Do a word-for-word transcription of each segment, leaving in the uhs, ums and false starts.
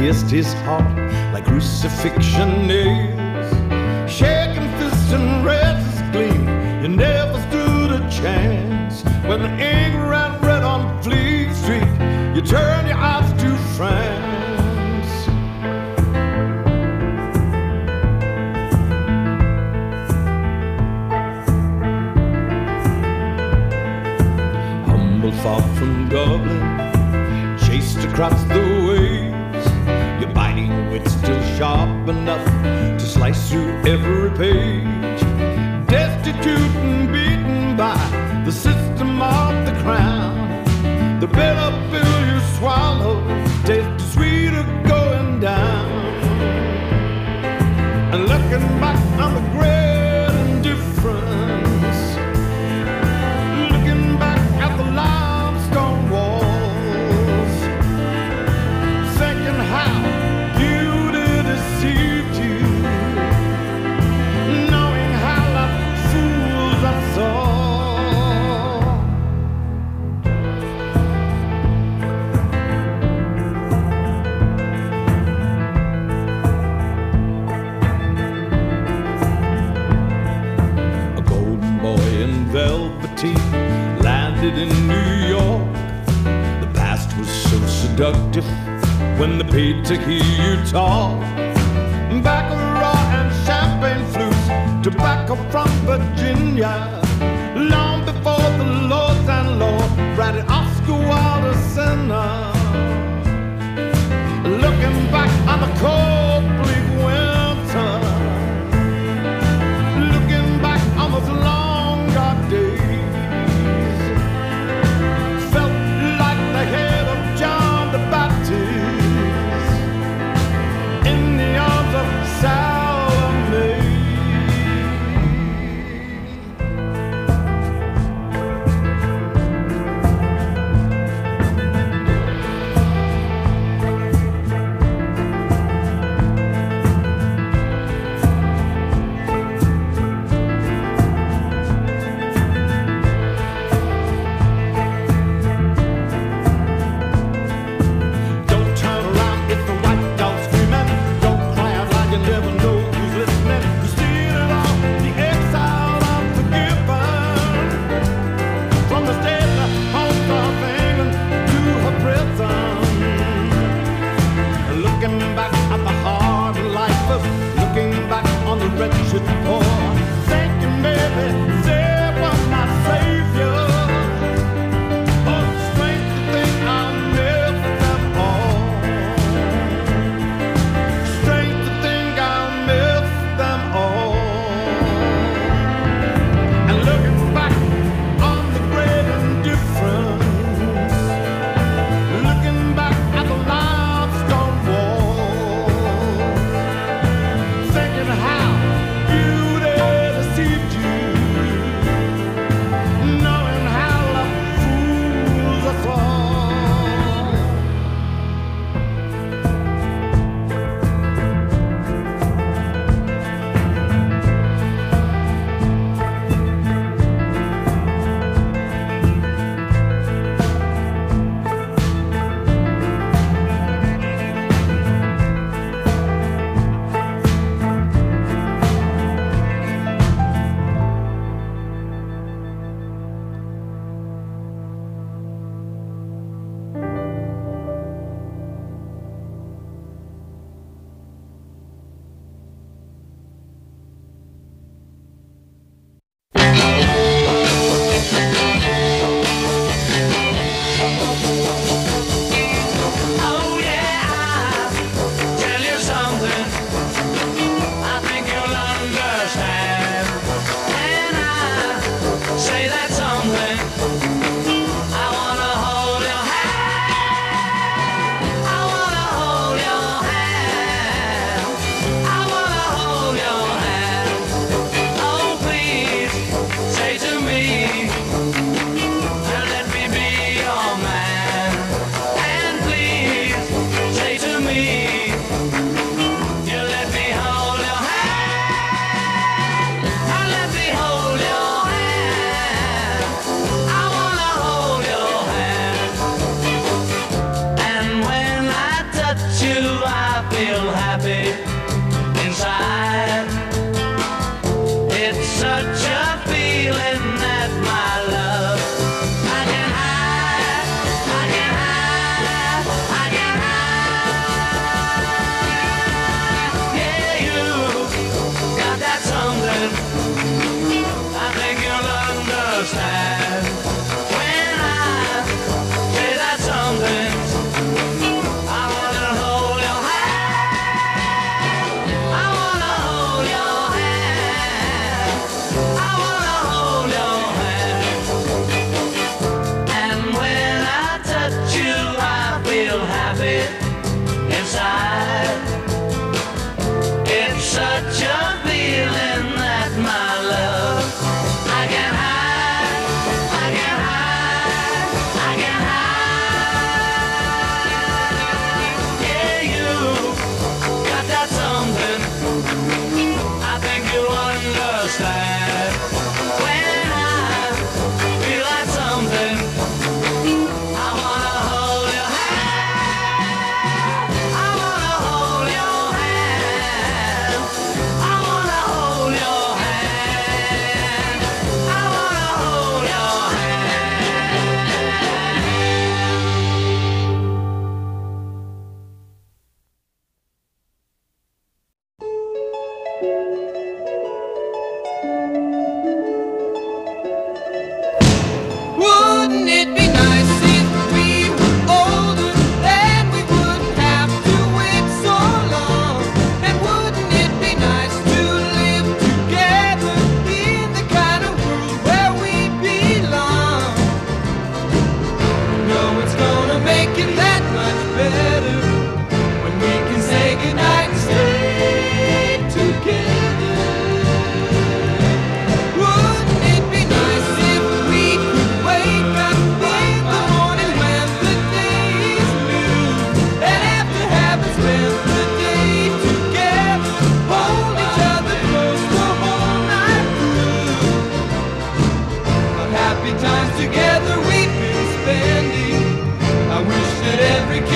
pierced his heart like crucifixion nails. Shaking fists and razors gleam, you never stood a chance. When the ink ran red on Fleet Street, you turn your eyes to France. Humble far from Dublin, chased across the waves, your biting wit still sharp enough to slice through every page. Destitute and beaten by the system of the crown, the bitter pill you swallow tastes sweeter going down. And looking back on the great indifference, looking back at the limestone walls, thinking how beauty deceived you, knowing how like fools us all. Velveteen landed in New York. The past was so seductive when they paid to hear you talk. Baccarat and champagne flutes, tobacco from Virginia, long before the lords and lords ratted Oscar Wilde a sinner. Looking back on the cold bleak winter, looking back on those long dark days, felt like the head of John the Baptist in the arms of Salome.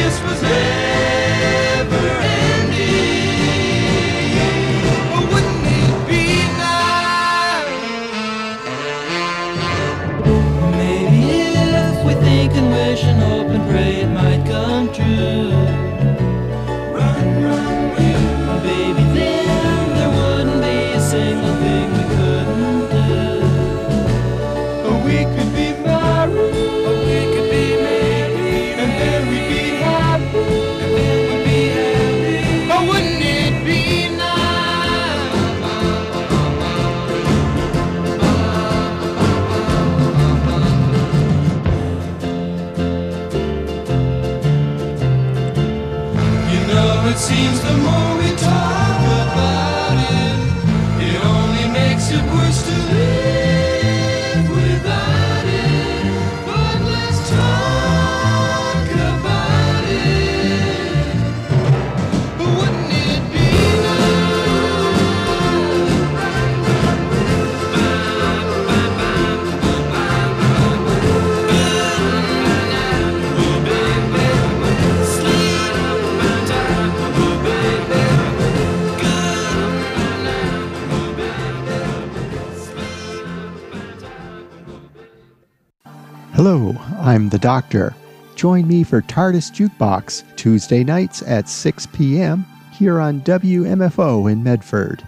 kiss was never ending. But wouldn't it be nice? Maybe if we think and wish and hope and pray it might come true. Run, run, you. Baby, then there wouldn't be a single thing we couldn't do. Or we could be married. Or we could be married, And then we'd be happy. and then we'd be happy. But wouldn't it be it seems the more we talk about it, it only makes it worse to live without it. But let's talk about it. But wouldn't it be Hello, I'm the Doctor. Join me for TARDIS Jukebox Tuesday nights at six p.m. here on W M F O in Medford.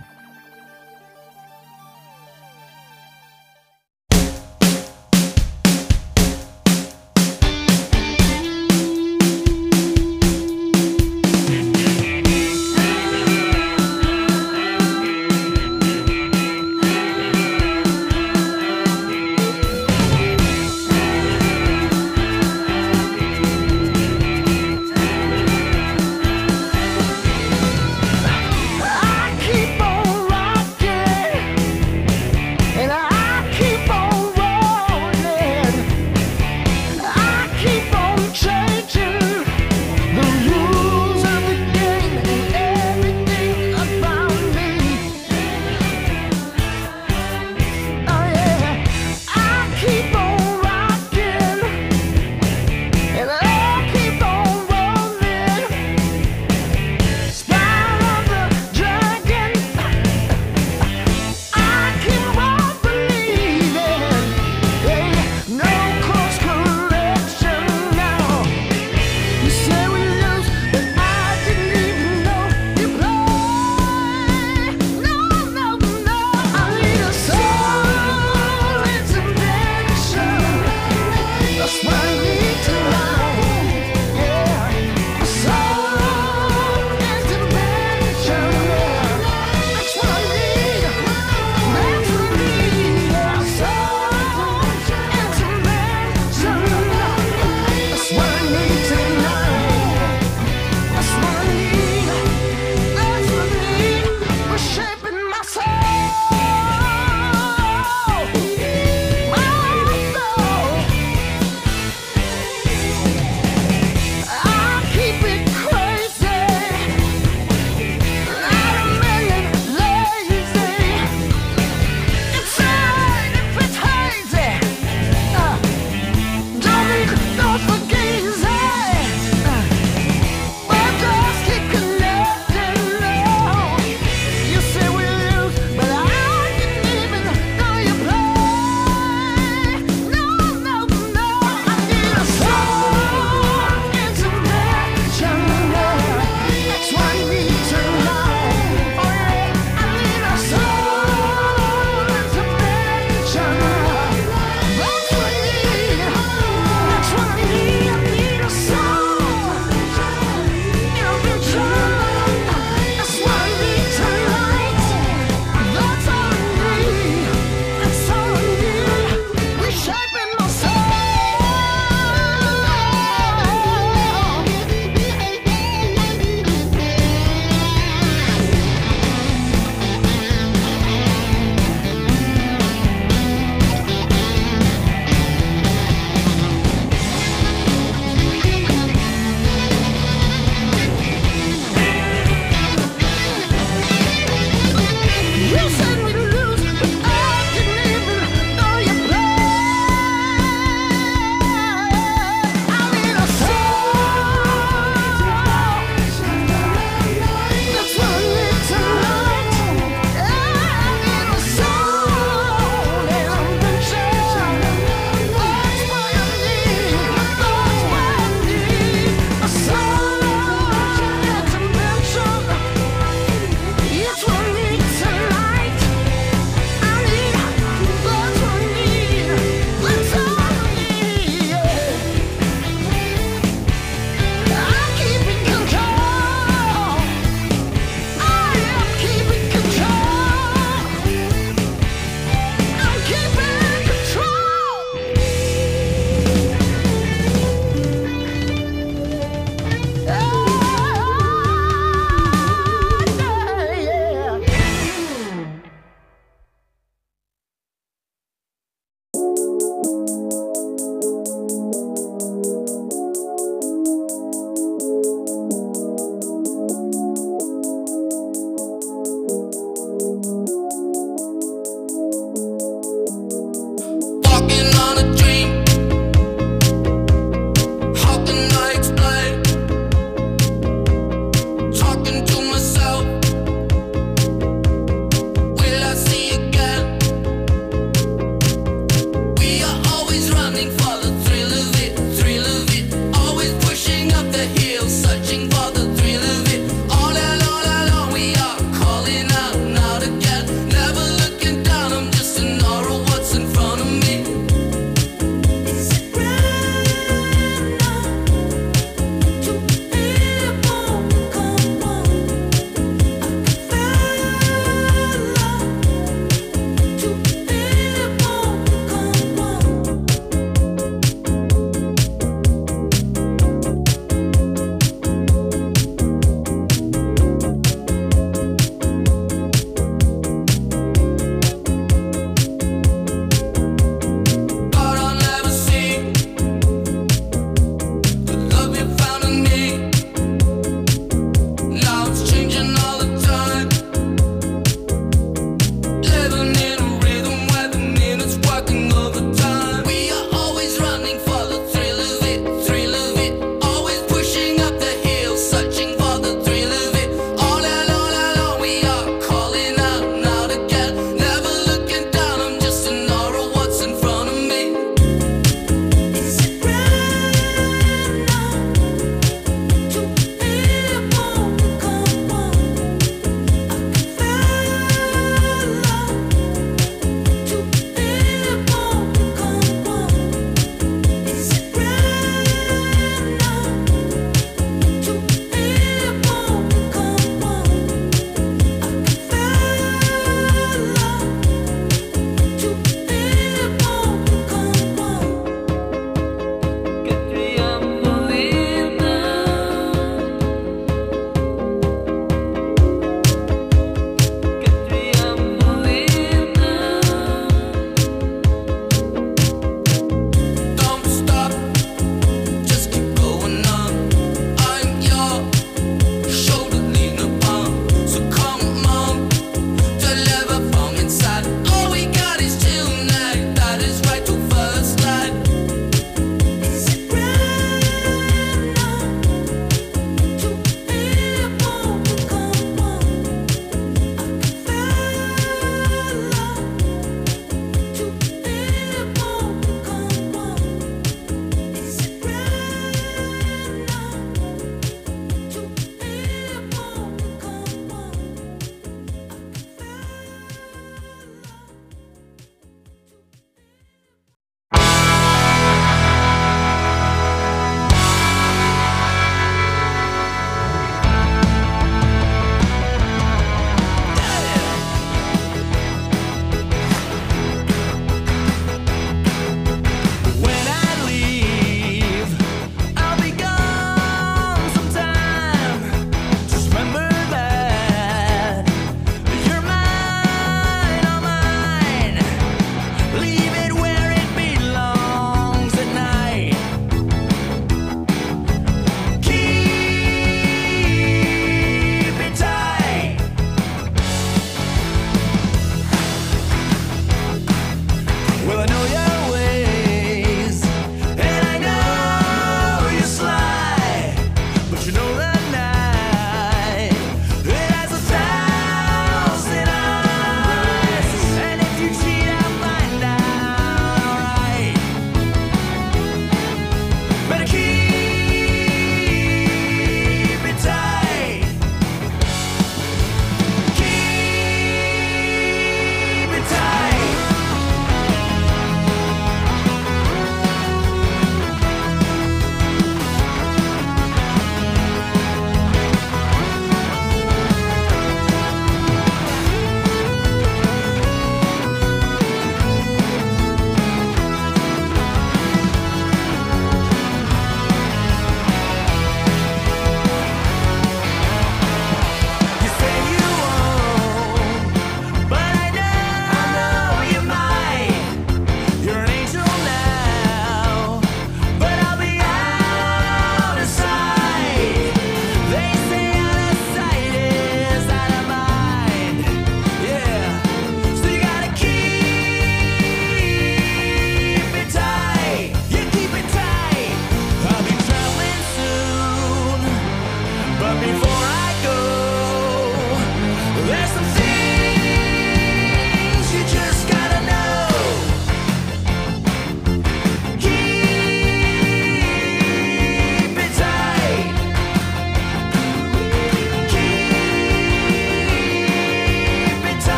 I keep on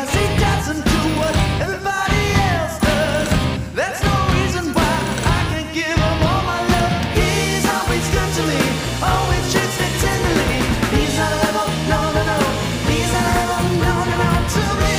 because he doesn't do what everybody else does. That's no reason why I can give him all my love. He's always good to me, always treats me tenderly. He's not a rebel, no, no, no. He's not a rebel, no, no, no, to me.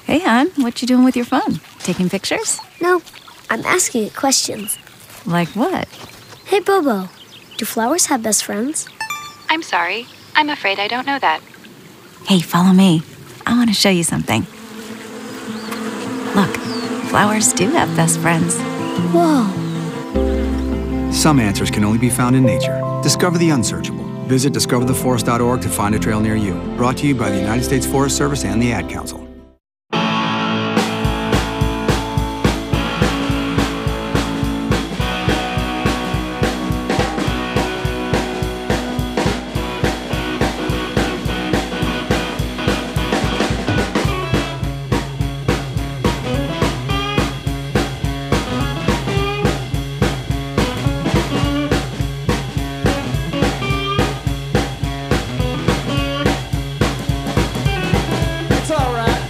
Hey, hon, what you doing with your phone? Taking pictures? No, I'm asking it questions. Like what? Hey, Bobo, do flowers have best friends? I'm sorry. I'm afraid I don't know that. Hey, follow me. I want to show you something. Look, flowers do have best friends. Whoa. Some answers can only be found in nature. Discover the unsearchable. Visit discover the forest dot org to find a trail near you. Brought to you by the United States Forest Service and the Ad Council. It's alright.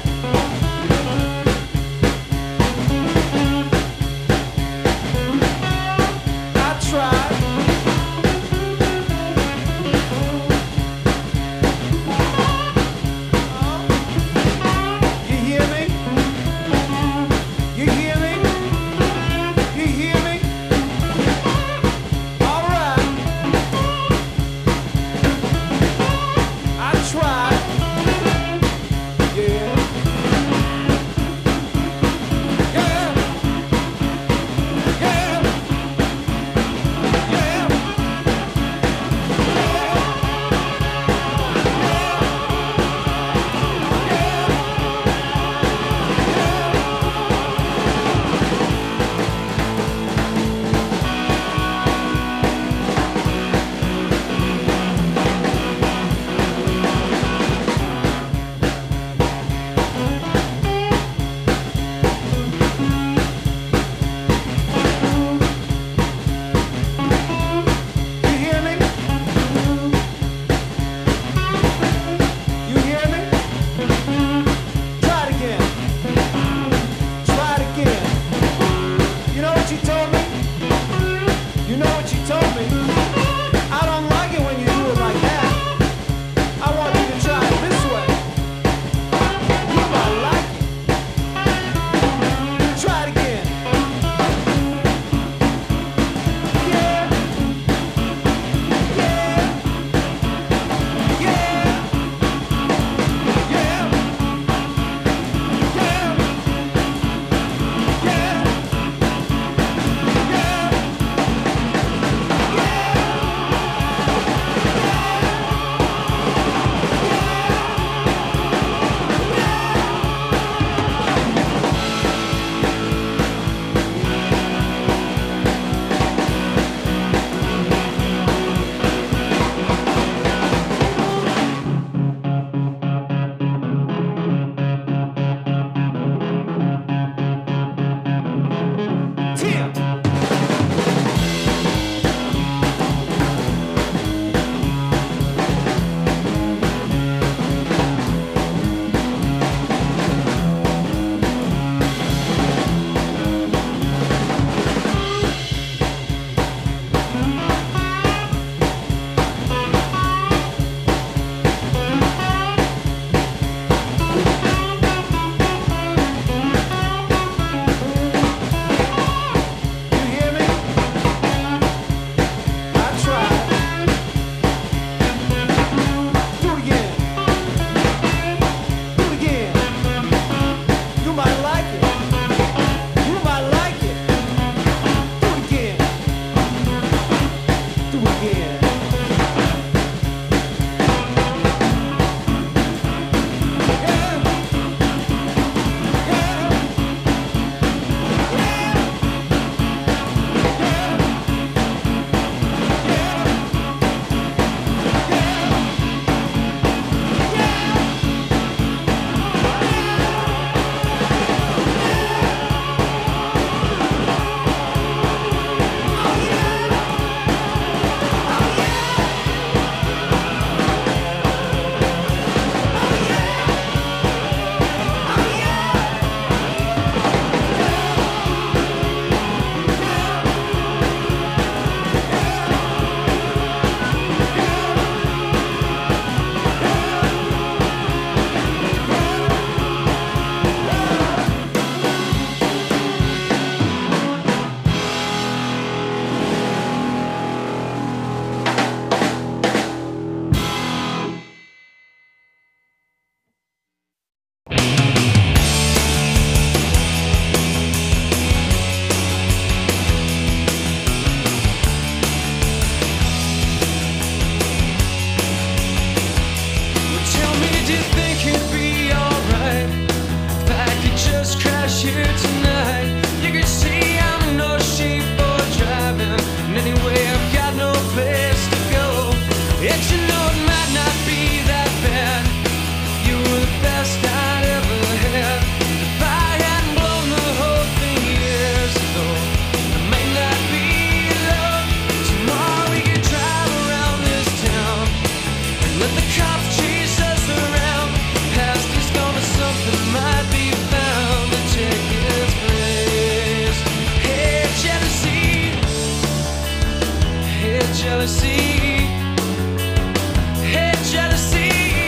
jealousy. Hate jealousy.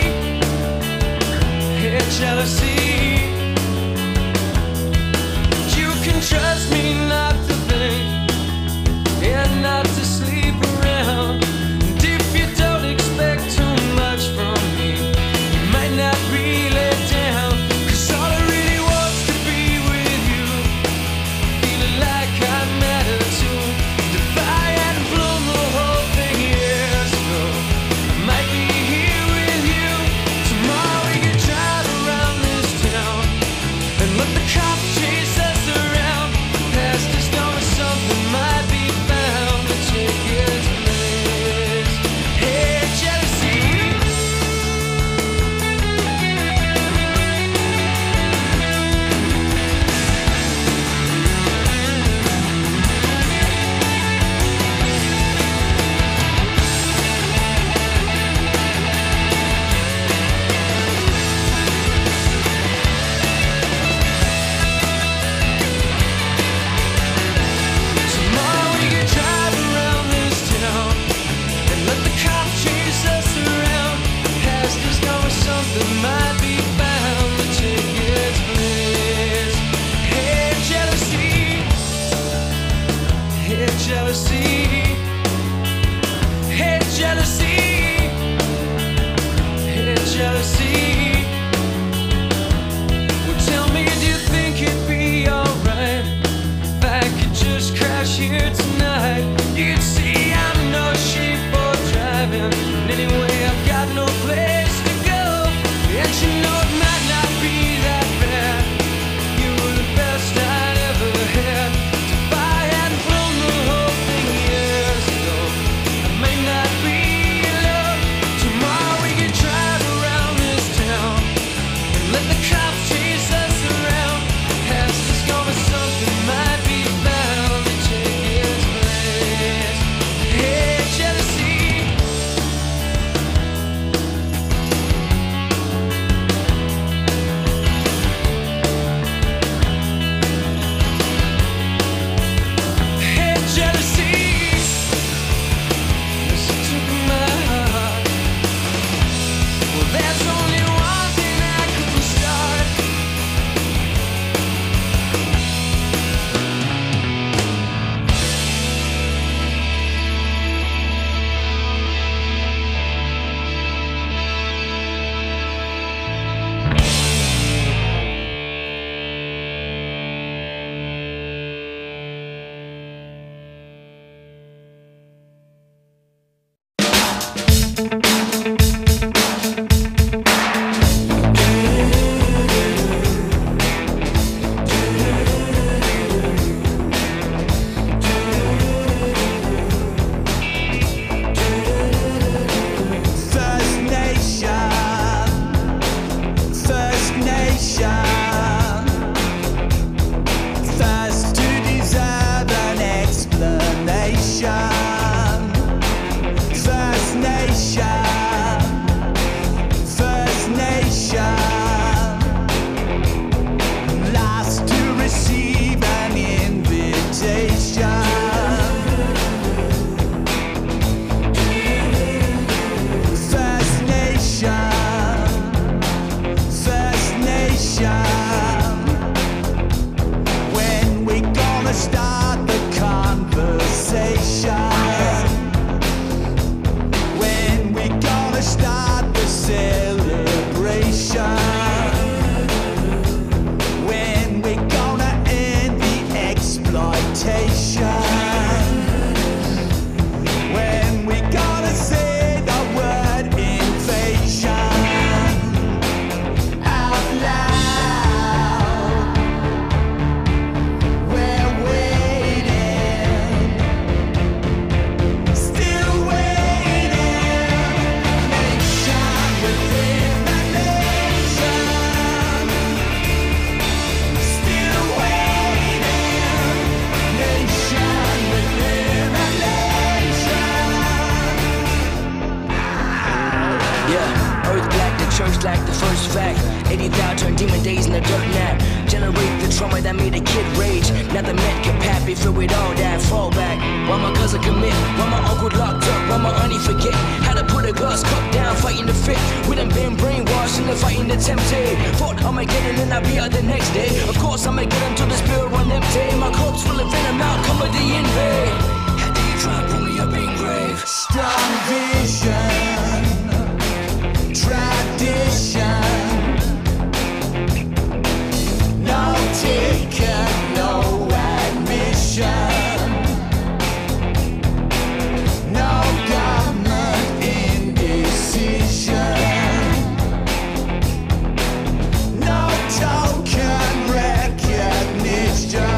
Hate jealousy. You can trust me not to think and not to sleep around. And if you don't expect too much from me, you might not really down. Cause all I really want's to be with you, feeling like I matter too. If I hadn't blown the whole thing years ago, I might be here with you. Tomorrow we could drive around this town and let the cops chase us around. Past is gone, something might be found to take its place. Hey, jealousy. Tomorrow we could drive around this town and let the cops chase us around. Past is gone, something might be found to take its place. Hey, jealousy. Hey, jealousy. Hey, jealousy. Hey, jealousy. Well, tell me, do you think it'd be alright if I could just crash here tonight? You'd see I'm no sheep for driving. And anyway, I've got no place to go. And you know it might not be that bad. You were the best I'd ever had. If I hadn't blown the whole thing years ago, I may not be in love. Tomorrow we could drive around this town and let the cops chase us around. Past is gone, but something might be found to take its place. Hey, jealousy. Hey, jealousy. Listen to my heart. Well, there's only one thing I couldn't start. First Nation, First Nation, first to deserve an explanation. First Nation, First Nation, last to receive an invitation. First Nation, First Nation, when we gonna start the conversation? When we gonna start the celebration? When we gonna end the exploitation? When we gonna say the word invasion out loud? We're waiting, still waiting. Nation within the nation, still waiting. Nation within the nation. Yeah, earth black, the church like the first fact. eighty thousand demon days in the dirt nap. generate the trauma that made a kid rage. Now the men get happy, filled with all that fallback. While my cousin commit, while my uncle locked up, while my auntie forget how to put a glass cup down, fighting the fit. We done been brainwashed and the fighting the tempted. Thought I'ma get it and I'll be out the next day. Of course I'ma get until the spirit run empty. My corpse full of venom, now come with the invade. Had to you try and put me up in grave. Strong vision, tradition, no taken, no admission, no government indecision, no token recognition.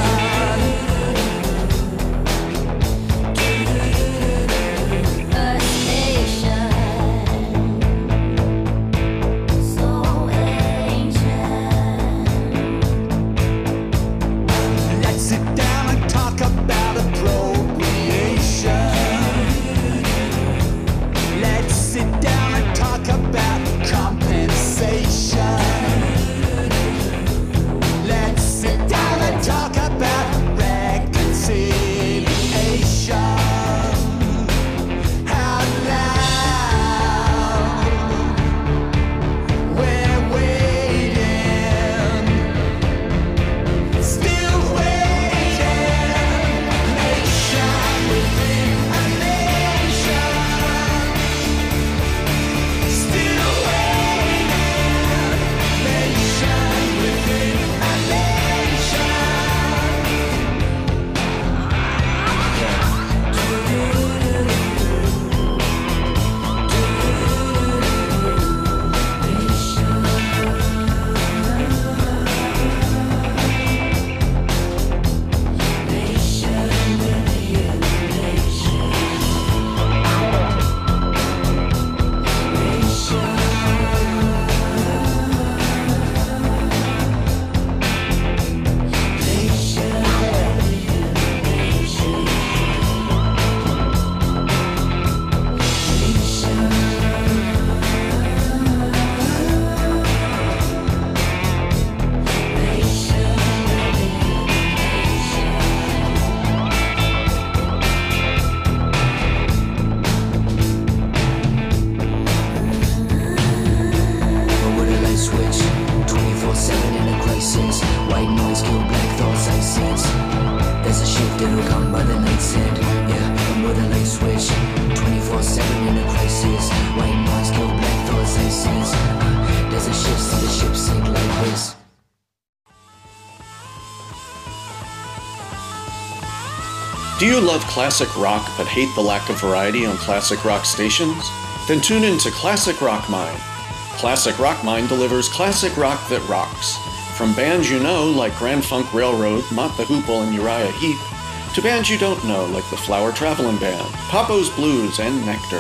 Do you love classic rock but hate the lack of variety on classic rock stations? Then tune in to Classic Rock Mine. Classic Rock Mine delivers classic rock that rocks. From bands you know like Grand Funk Railroad, Mott the Hoople, and Uriah Heep, to bands you don't know like the Flower Traveling Band, Papo's Blues, and Nectar.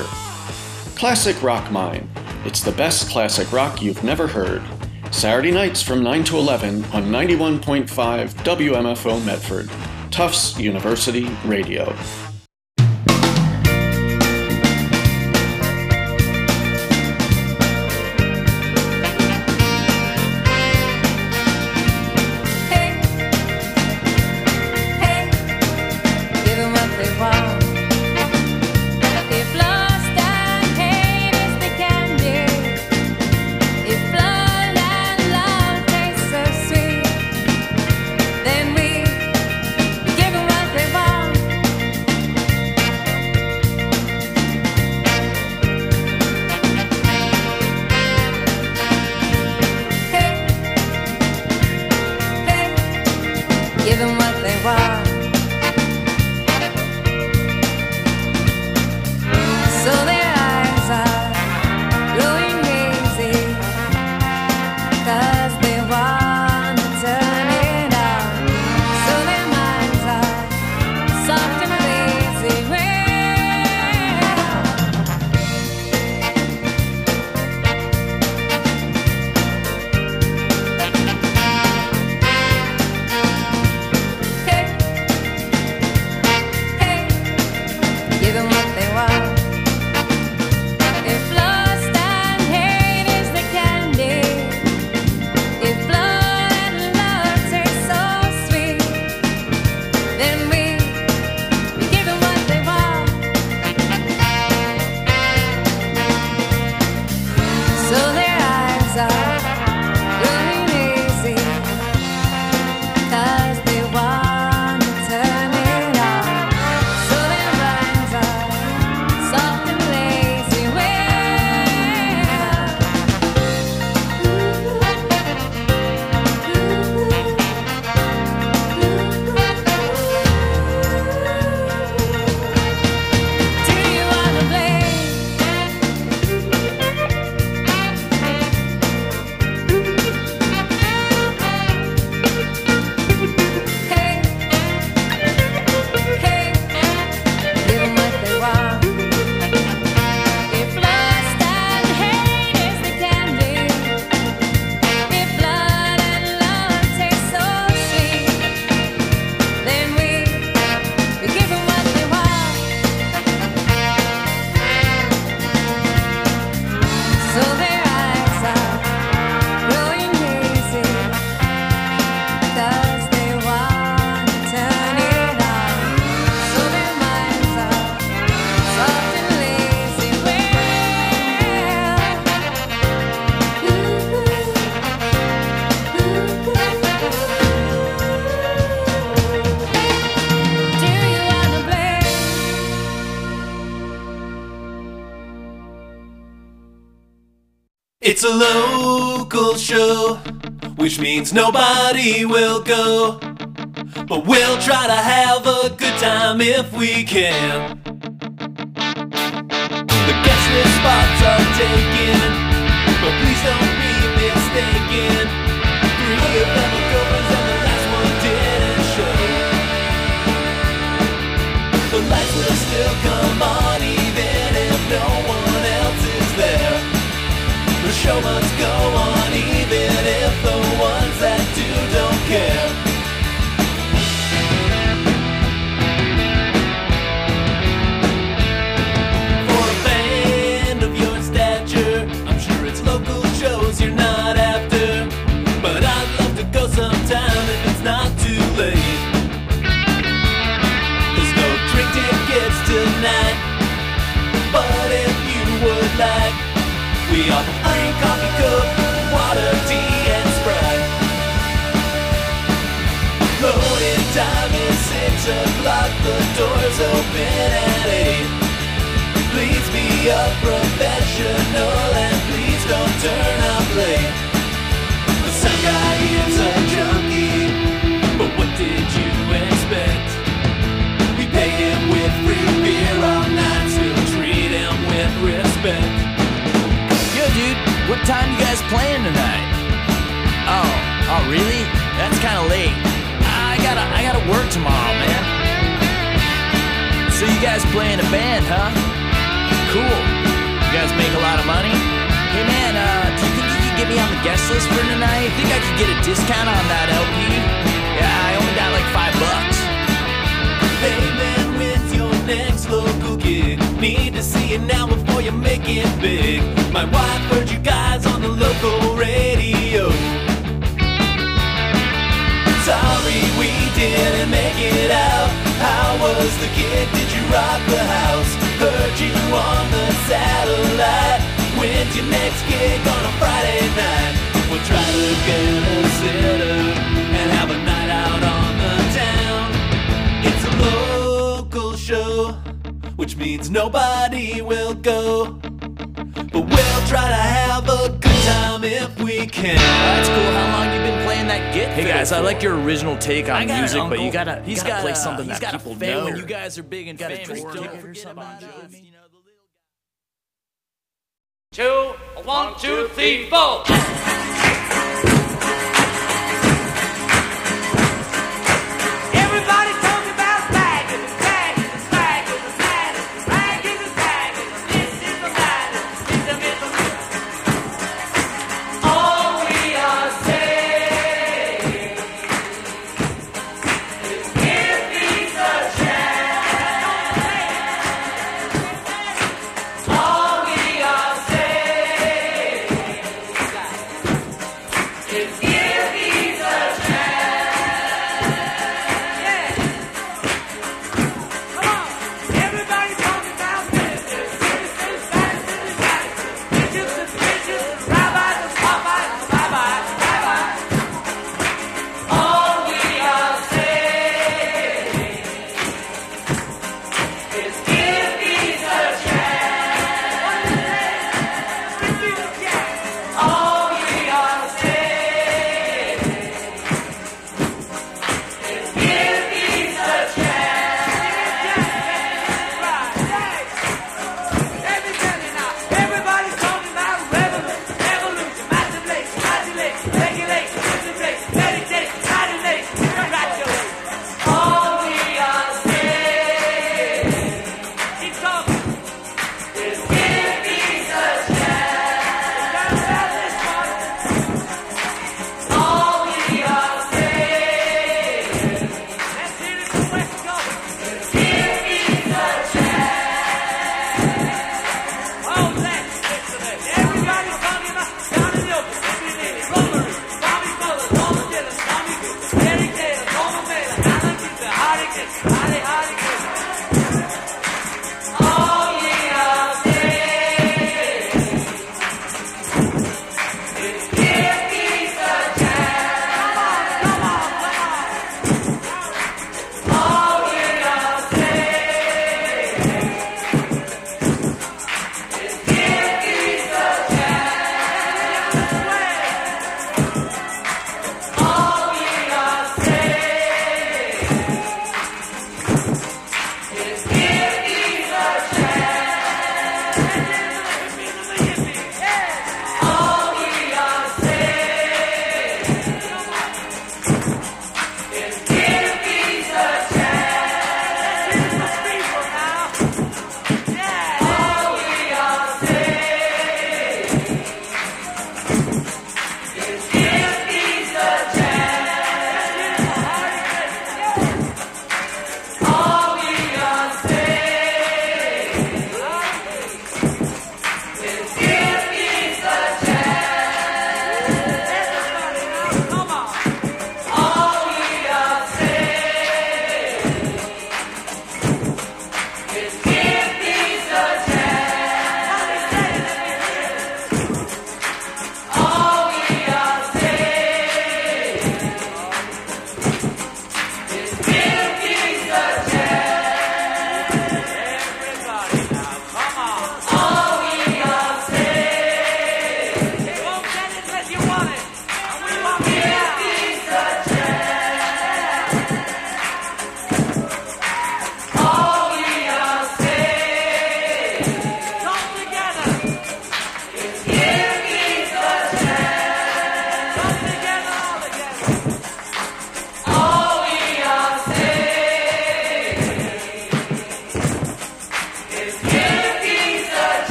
Classic Rock Mine. It's the best classic rock you've never heard. Saturday nights from nine to eleven on ninety-one point five W M F O Medford. Tufts University Radio. Then we give them what they want. It's a local show, which means nobody will go. But we'll try to have a good time if we can. The guest list spots are taken, but please don't be mistaken. Three of them are girlfriends and the last one didn't show. The lights will still come on even if no one else is there. The show must go on even if the ones that do don't care. For a band of your stature, I'm sure it's local shows you're not after, but I'd love to go sometime if it's not too late. There's no drink tickets tonight, but if you would like, we offer free coffee, coke, water, tea, and Sprite. Loading time is six o'clock, the doors open at eight. Please be a professional and please don't turn up late. The sound guy is a junkie, but what did you expect? We pay him with free beer all night, still treat him with respect. Yo, dude, what time you guys playing tonight? Oh, oh, really? That's kind of late. I gotta, I gotta work tomorrow, man. So you guys play in a band, huh? Cool. You guys make a lot of money? Hey, man, uh, do you think you could get me on the guest list for tonight? Think I could get a discount on that L P? Yeah, I only got like five bucks. Hey, man, when's your next local gig? Need to see it now before you make it big. My wife heard you guys on the local radio. Sorry we didn't make it out. How was the gig? Did you rock the house? Heard you on the satellite. When's your next gig on a Friday night? We'll try to get a sitter and have a night out on the town. It's a local show, which means nobody will go. But we'll try to have a good time if we can. That's cool. How long you been playing that git? Hey guys, I like your original take on music, but you gotta, he's gotta got play a, something he's that got people a fan know. when you guys are big and Got a famous. drink Don't ticket or forget something. about us. You know, the little Two, one, two, three, four. Everybody talking about bagging, bagging, bagging, bagging, bagging, bagging. This is the matter. It's a middle. All we are saying is give peace a chance. All we are saying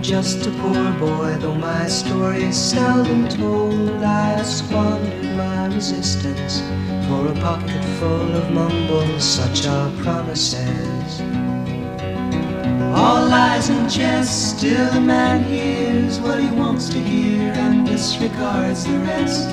just a poor boy, though my story is seldom told. I squandered my resistance for a pocket full of mumbles, such are promises. All lies and jest, still a man hears what he wants to hear and disregards the rest.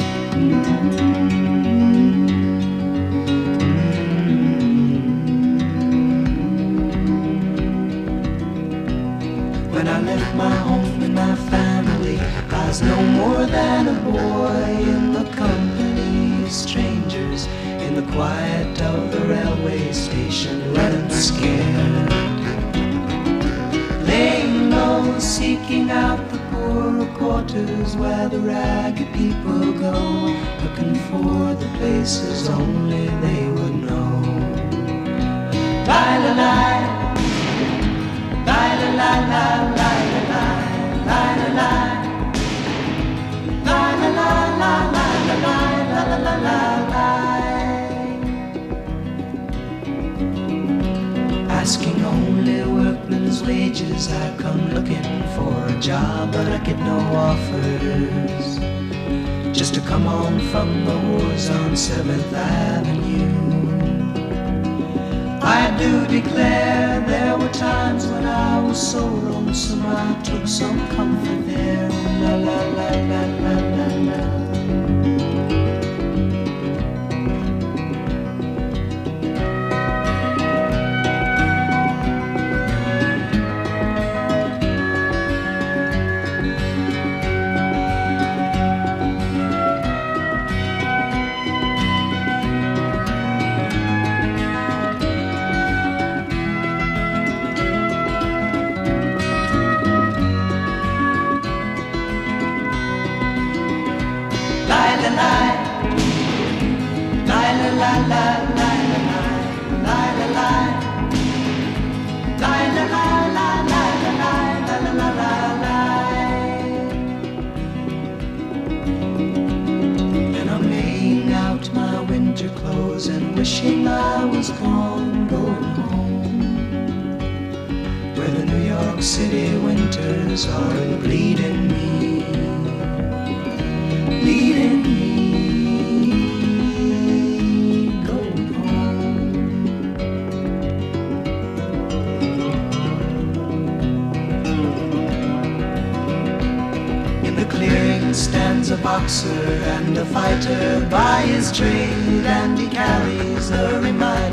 When I left my home and my family, I was no more than a boy in the company of strangers, in the quiet of the railway station, running scared, laying low, seeking out the poorer quarters where the ragged people go, looking for the places only they would know. Bye-la-la, bye-la-la-la, bye-la-la-la, asking only workmen's wages, I come looking for a job, but I get no offers. Just to come on from the wars on seventh Avenue. I do declare there were times when I was so lonesome I took some comfort there. La la la la la la la. And wishing I was gone, going home, where the New York City winters are bleeding me, bleeding me, going home. In the clearing stands a boxer and a fighter by his trade, and he carries the reminder